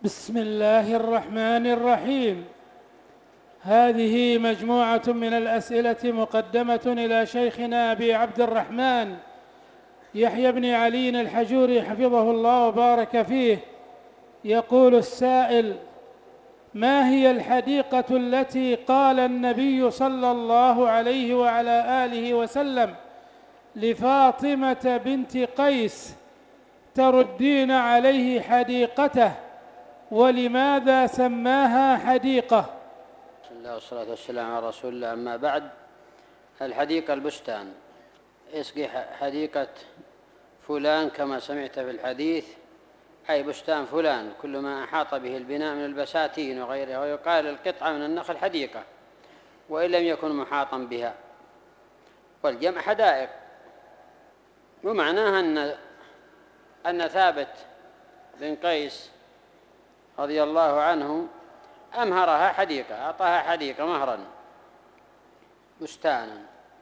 بسم الله الرحمن الرحيم. هذه مجموعة من الأسئلة مقدمة إلى شيخنا أبي عبد الرحمن يحيى بن علي الحجوري حفظه الله وبارك فيه. يقول السائل: ما هي الحديقة التي قال النبي صلى الله عليه وعلى آله وسلم لفاطمة بنت قيس: تردين عليه حديقته، ولماذا سماها حديقة؟ بسم الله والصلاة والسلام على رسول الله. أما بعد، الحديقة البستان، اسقي حديقة فلان كما سمعت في الحديث، أي بستان فلان كل ما أحاط به البناء من البساتين وغيرها، ويقال القطعة من النخل حديقة وإن لم يكن محاطا بها، والجمع حدائق. ومعناها أن ثابت بن قيس رضي الله عنه أمهرها حديقة، أعطاها حديقة مهرا بستانا،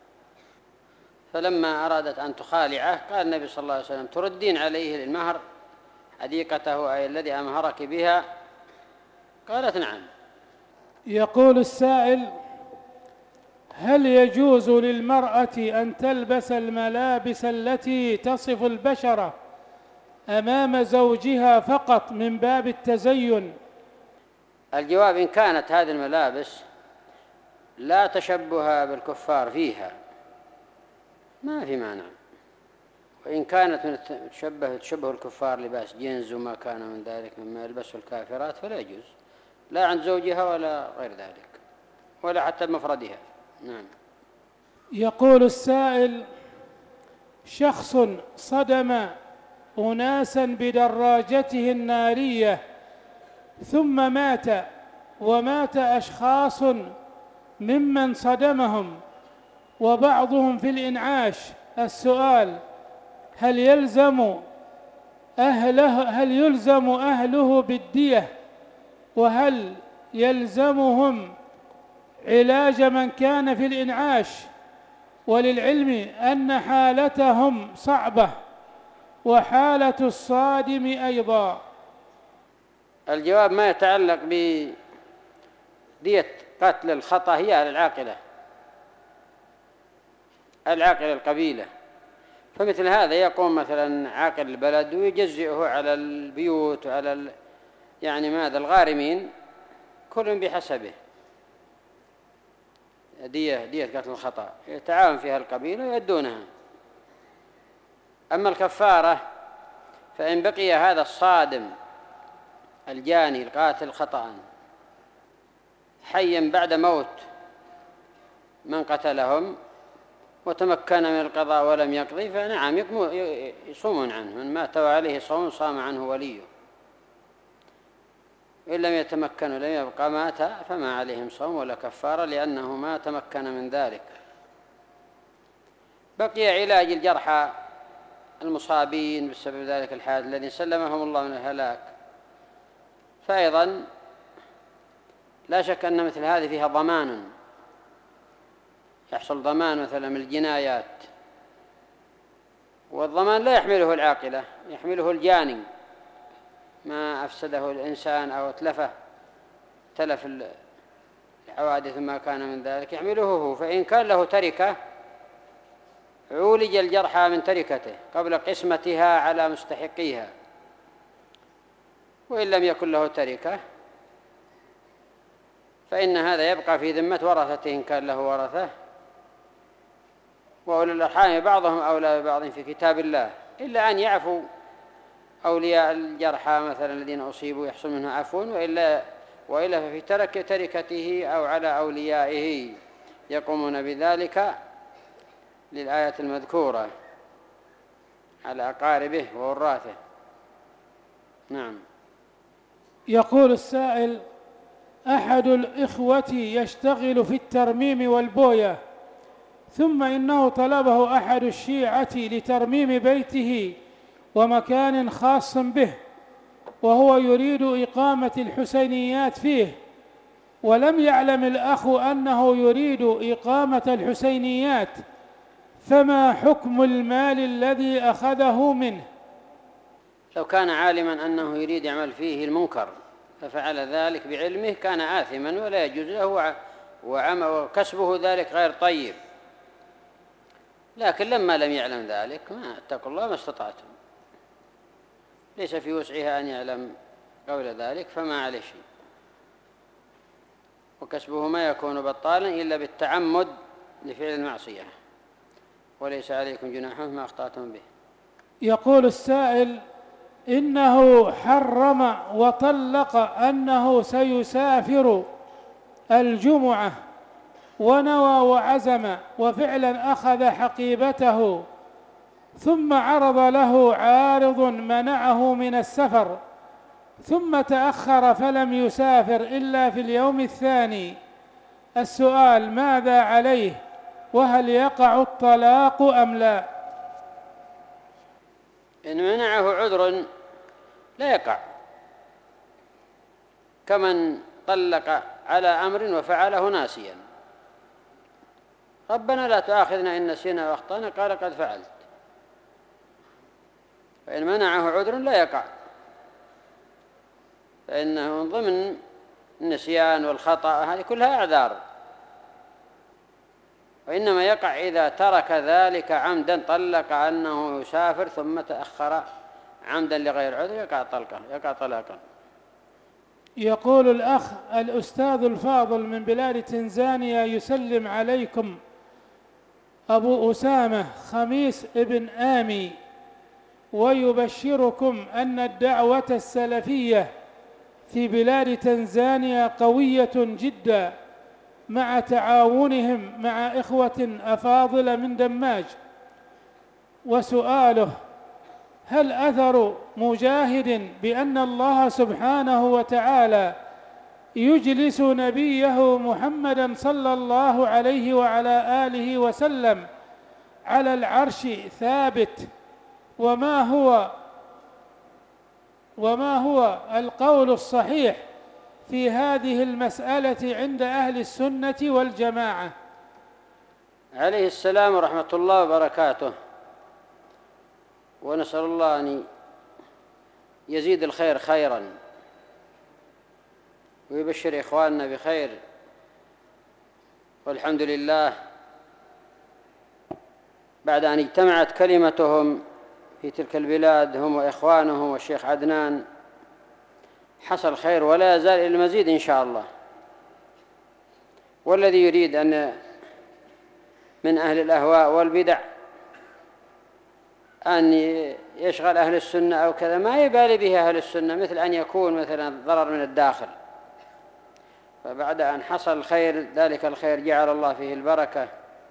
فلما أرادت أن تخالعه قال النبي صلى الله عليه وسلم: تردين عليه المهر حديقته أي الذي أمهرك بها؟ قالت: نعم. يقول السائل: هل يجوز للمرأة أن تلبس الملابس التي تصف البشرة أمام زوجها فقط من باب التزين؟ الجواب: إن كانت هذه الملابس لا تشبه بالكفار فيها ما في مانع، وإن كانت من تشبه الكفار، لباس جينز وما كان من ذلك مما يلبسه الكافرات، فلا يجوز لا عند زوجها ولا غير ذلك ولا حتى بمفردها. نعم. يقول السائل: شخص صدم أناسا بدراجته النارية ثم مات، ومات أشخاص ممن صدمهم وبعضهم في الإنعاش. السؤال: هل يلزم أهله بالدية؟ وهل يلزمهم علاج من كان في الإنعاش؟ وللعلم أن حالتهم صعبة وحالة الصادم أيضا. الجواب: ما يتعلق بدية قتل الخطأ هي على العاقل القبيلة، فمثل هذا يقوم مثلا عاقل البلد ويجزئه على البيوت وعلى يعني ماذا الغارمين، كل بحسبه. دية قتل الخطأ يتعاون فيها القبيلة ويدونها. أما الكفارة فإن بقي هذا الصادم الجاني القاتل خطأ حيا بعد موت من قتلهم وتمكن من القضاء ولم يقضي، فنعم يصومون عنه. من مات وعليه صوم صام عنه وليه، وإن لم يتمكن ولم يبقى مات فما عليهم صوم ولا كفارة، لأنه ما تمكن من ذلك. بقي علاج الجرحى المصابين بسبب ذلك الحادث الذي سلمهم الله من الهلاك، فأيضا لا شك أن مثل هذه فيها ضمان، يحصل ضمان مثلا من الجنايات، والضمان لا يحمله العاقلة، يحمله الجاني، ما أفسده الإنسان أو تلف الحوادث ما كان من ذلك يحمله هو. فإن كان له تركة عولج الجرحى من تركته قبل قسمتها على مستحقيها، وإن لم يكن له تركة فإن هذا يبقى في ذمة ورثته إن كان له ورثة، وأولي الأرحام بعضهم أولى ببعض في كتاب الله، إلا أن يعفو أولياء الجرحى مثلا الذين أصيبوا يحصل منه عفو، وإلا ففي تركته أو على أوليائه يقومون بذلك للآية المذكورة على أقاربه ووراثه. نعم. يقول السائل: أحد الإخوة يشتغل في الترميم والبوية، ثم إنه طلبه أحد الشيعة لترميم بيته ومكان خاص به، وهو يريد إقامة الحسينيات فيه، ولم يعلم الأخ أنه يريد إقامة الحسينيات، فما حكم المال الذي أخذه منه؟ لو كان عالما أنه يريد يعمل فيه المنكر ففعل ذلك بعلمه كان آثما ولا يجوز له، وكسبه ذلك غير طيب. لكن لما لم يعلم ذلك، ما اتقوا الله ما استطعتم، ليس في وسعها أن يعلم قول ذلك، فما عليه شيء. وكسبه ما يكون بطالا إلا بالتعمد لفعل المعصية، وليس عليكم جناح ما أخطأتم به. يقول السائل: إنه حرم وطلق أنه سيسافر الجمعة ونوى وعزم، وفعلا أخذ حقيبته، ثم عرض له عارض منعه من السفر، ثم تأخر فلم يسافر إلا في اليوم الثاني. السؤال: ماذا عليه؟ وهل يقع الطلاق أم لا؟ إن منعه عذر لا يقع، كمن طلق على أمر وفعله ناسيا. ربنا لا تؤاخذنا إن نسينا وأخطأنا، قال قد فعلت. فإن منعه عذر لا يقع، فإنه من ضمن النسيان والخطأ، هذه كلها أعذار. وإنما يقع إذا ترك ذلك عمدا، طلق أنه يسافر ثم تأخر عمدا لغير عذر، يقع طلاقا. يقول الأخ الأستاذ الفاضل من بلاد تنزانيا: يسلم عليكم أبو أسامة خميس ابن آمي، ويبشركم أن الدعوة السلفية في بلاد تنزانيا قوية جدا، مع تعاونهم مع إخوة أفاضل من دماج. وسؤاله: هل أثر مجاهد بأن الله سبحانه وتعالى يجلس نبيه محمدا صلى الله عليه وعلى آله وسلم على العرش ثابت؟ وما هو القول الصحيح في هذه المسألة عند أهل السنة والجماعة؟ عليه السلام ورحمة الله وبركاته. ونسأل الله أن يزيد الخير خيرا، ويبشر إخواننا بخير. والحمد لله، بعد أن اجتمعت كلمتهم في تلك البلاد هم وإخوانهم والشيخ عدنان، حصل خير ولا يزال المزيد إن شاء الله. والذي يريد أن من أهل الأهواء والبدع أن يشغل أهل السنة أو كذا، ما يبالي به أهل السنة، مثل أن يكون مثلا ضرر من الداخل. فبعد أن حصل الخير، ذلك الخير جعل الله فيه البركة.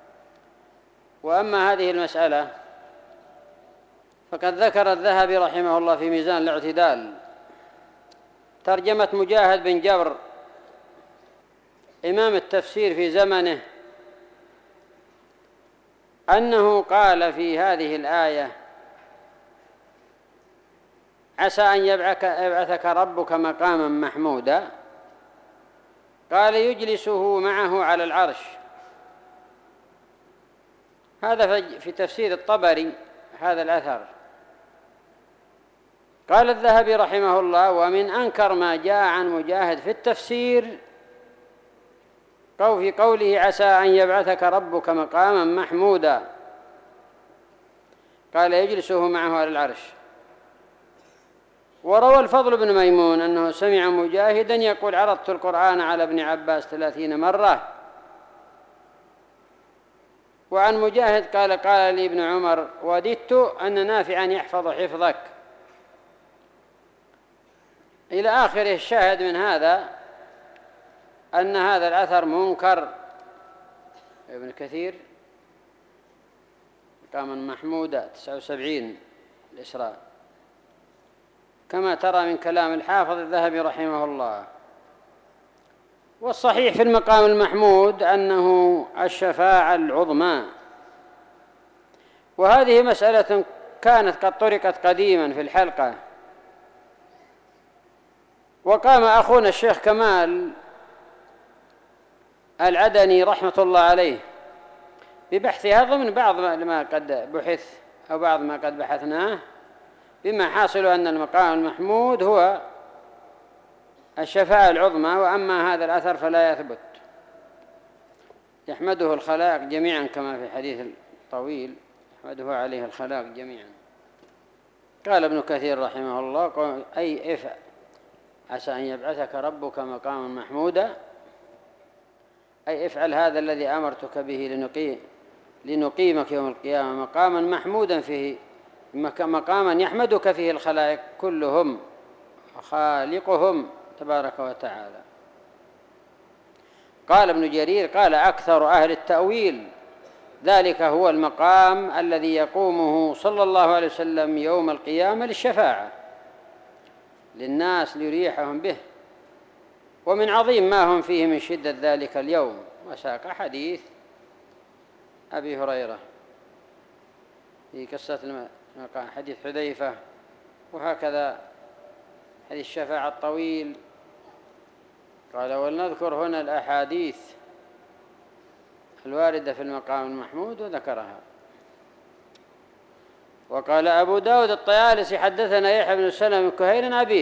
وأما هذه المسألة فقد ذكر الذهبي رحمه الله في ميزان الاعتدال ترجمة مجاهد بن جبر إمام التفسير في زمنه، أنه قال في هذه الآية: عسى أن يبعثك ربك مقاما محمودا، قال يجلسه معه على العرش. هذا في تفسير الطبري هذا الأثر. قال الذهبي رحمه الله: ومن أنكر ما جاء عن مجاهد في التفسير في قوله عسى أن يبعثك ربك مقاما محمودا، قال يجلسه معه على العرش. وروى الفضل بن ميمون أنه سمع مجاهدا يقول: عرضت القرآن على ابن عباس 30 مرة. وعن مجاهد قال لي ابن عمر: وددت أن نافعا يحفظ حفظك، إلى آخره. الشاهد من هذا أن هذا الأثر منكر. ابن كثير مقاما محمودا 79 الإسراء، كما ترى من كلام الحافظ الذهبي رحمه الله. والصحيح في المقام المحمود أنه الشفاعة العظمى. وهذه مسألة كانت قد طرقت قديما في الحلقة، وقام أخونا الشيخ كمال العدني رحمة الله عليه ببحثها ضمن بعض ما قد بحث أو بعض ما قد بحثناه، بما حاصل أن المقام المحمود هو الشفاعة العظمى. وأما هذا الأثر فلا يثبت. يحمده الخلائق جميعا كما في الحديث الطويل، يحمده عليه الخلائق جميعا. قال ابن كثير رحمه الله: أي عسى أن يبعثك ربك مقاما محمودا، أي افعل هذا الذي أمرتك به لنقيمك يوم القيامة مقاما محمودا فيه، مقاما يحمدك فيه الخلائق كلهم خالقهم تبارك وتعالى. قال ابن جرير: قال أكثر أهل التأويل: ذلك هو المقام الذي يقومه صلى الله عليه وسلم يوم القيامة للشفاعة للناس ليريحهم به، ومن عظيم ما هم فيه من شدة ذلك اليوم. وساق حديث أبي هريرة في قصة حديث حذيفة، وهكذا حديث الشفاعة الطويل. قال: ولنذكر هنا الأحاديث الواردة في المقام المحمود، وذكرها. وقال أبو داود الطيالسي: حدثنا يحيى بن سلمة بن كهيل عن أبيه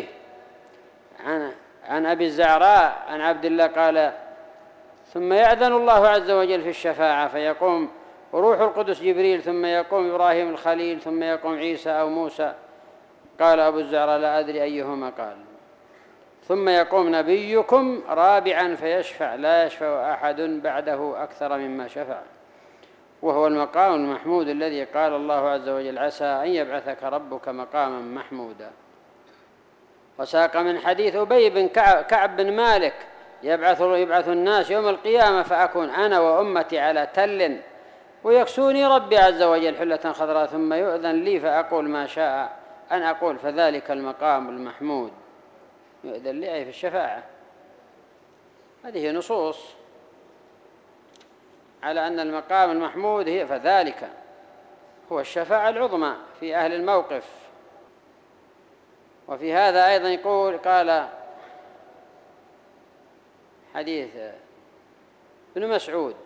عن أبي الزعراء عن عبد الله قال: ثم يأذن الله عز وجل في الشفاعة فيقوم روح القدس جبريل، ثم يقوم إبراهيم الخليل، ثم يقوم عيسى أو موسى. قال أبو الزعراء: لا أدري أيهما قال. ثم يقوم نبيكم رابعا فيشفع، لا يشفع أحد بعده أكثر مما شفع، وهو المقام المحمود الذي قال الله عز وجل: عسى أن يبعثك ربك مقاما محمودا. وساق من حديث أبي بن كعب بن مالك: يبعث الناس يوم القيامة فأكون أنا وأمتي على تل، ويكسوني ربي عز وجل حلة خضراء، ثم يؤذن لي فأقول ما شاء أن أقول، فذلك المقام المحمود. يؤذن لي في الشفاعة. هذه نصوص على أن المقام المحمود فذلك هو الشفاعة العظمى في أهل الموقف. وفي هذا أيضا قال حديث ابن مسعود: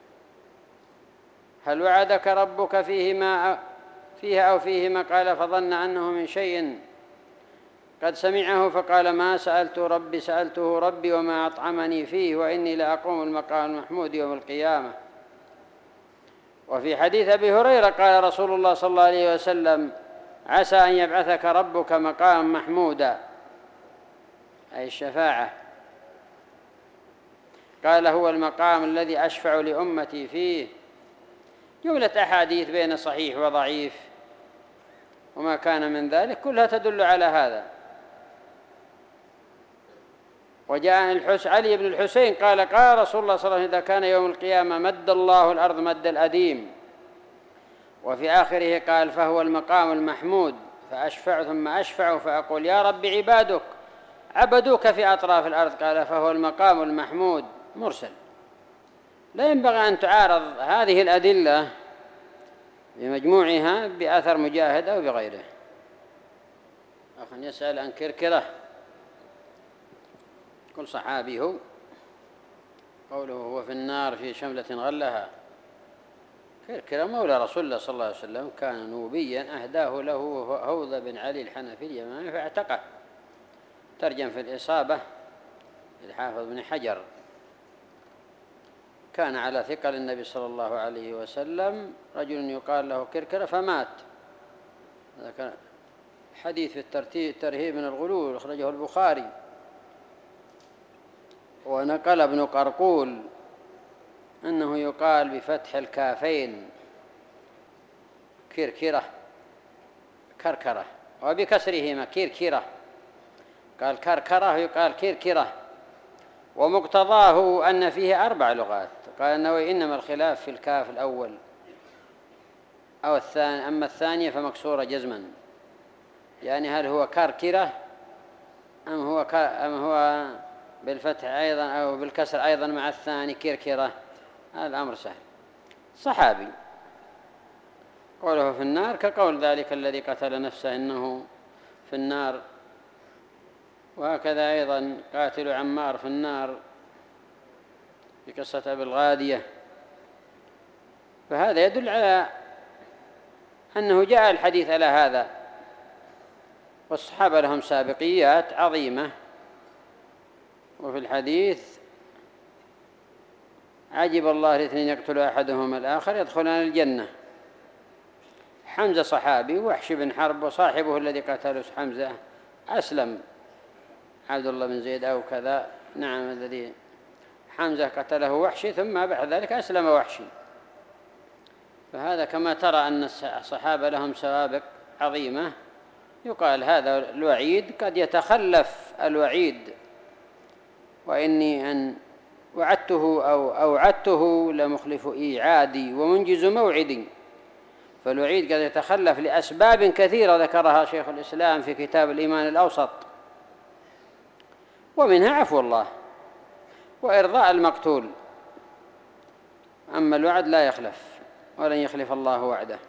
هل وعدك ربك فيها أو فيهما؟ قال: فظن أنه من شيء قد سمعه فقال: ما سألته ربي وما أطعمني فيه، وإني لأقوم المقام المحمود يوم القيامة. وفي حديث أبي هريرة قال رسول الله صلى الله عليه وسلم: عسى أن يبعثك ربك مقاما محمودا، أي الشفاعة. قال: هو المقام الذي أشفع لأمتي فيه. جملة أحاديث بين صحيح وضعيف وما كان من ذلك كلها تدل على هذا. وجاء علي بن الحسين قال: قال رسول الله صلى الله عليه وسلم: إذا كان يوم القيامة مد الله الأرض مد الأديم. وفي آخره قال: فهو المقام المحمود، فأشفع ثم أشفع فأقول: يا رب عبادك عبدوك في أطراف الأرض. قال: فهو المقام المحمود. مرسل. لا ينبغي أن تعارض هذه الأدلة بمجموعها بأثر مجاهد أو بغيره. أخ يسأل عن كركرة، كل صحابي هو، قوله هو في النار في شملة غلها. كركرة مولى رسول الله صلى الله عليه وسلم، كان نوبيا، أهداه له هوذا بن علي الحنفي اليماني فاعتقه. ترجم في الإصابة الحافظ بن حجر. كان على ثقل النبي صلى الله عليه وسلم رجل يقال له كركرة فمات. هذا كان حديث في الترهيب من الغلول، أخرجه البخاري. ونقل ابن قرقول أنه يقال بفتح الكافين كركرة، كركرة، وبكسرهما كركرة. قال كركرة يقال كركرة. ومقتضاه أن فيه 4 لغات. قال النووي: إنما الخلاف في الكاف الأول أو الثاني، أما الثانية فمكسورة جزما، يعني هل هو كركرة أم هو بالفتح أيضا أو بالكسر أيضا مع الثاني كركرة. هذا الأمر سهل. صحابي. قوله في النار كقول ذلك الذي قتل نفسه إنه في النار. وهكذا أيضا قاتل عمار في النار في قصة أبي الغادية. فهذا يدل على أنه جاء الحديث على هذا. والصحابة لهم سابقيات عظيمة وفي الحديث عجب الله لاثنين يقتل أحدهما الآخر يدخلان الجنة. حمزة صحابي، وحش بن حرب وصاحبه الذي قتله حمزة أسلم، عبد الله بن زيد أو كذا، نعم، الذي حمزة قتله وحشي ثم بعد ذلك أسلم وحشي. فهذا كما ترى أن الصحابة لهم سوابق عظيمة، يقال هذا الوعيد قد يتخلف الوعيد، وإني أن وعدته أو أوعدته لمخلف إيعادي ومنجز موعدي. فالوعيد قد يتخلف لأسباب كثيرة ذكرها شيخ الإسلام في كتاب الإيمان الأوسط، ومنها عفو الله وإرضاء المقتول. أما الوعد لا يخلف ولن يخلف الله وعده.